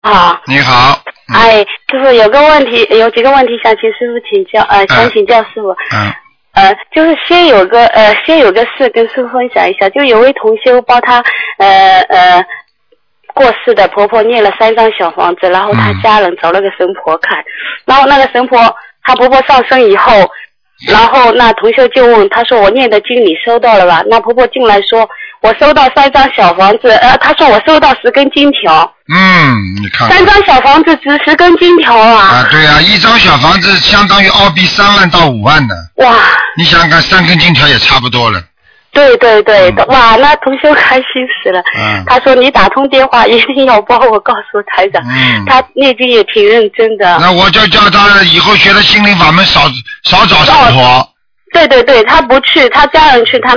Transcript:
好。 你好。 哎，就是有几个问题想请师傅请教，想请教师傅。就是先有个事跟师傅分享一下，就有位同修帮他过世的婆婆念了3张小房子，然后他家人找了个神婆看，然后那个神婆她婆婆上身以后，然后那同修就问她说我念的经你收到了吧？那婆婆进来说我收到3张小房子，她说我收到10根金条。 你看 3张小房子值10根金条啊！ 对啊，1张小房子相当于澳币3万到5万呢。 哇！ 你想想看，3根金条也差不多了。 对对对，哇，那同修开心死了。他说你打通电话一定要帮我告诉台长。他念经也挺认真的。 那我就叫他以后学了心灵法门少找神婆。 对对对，他不去，他家人去，他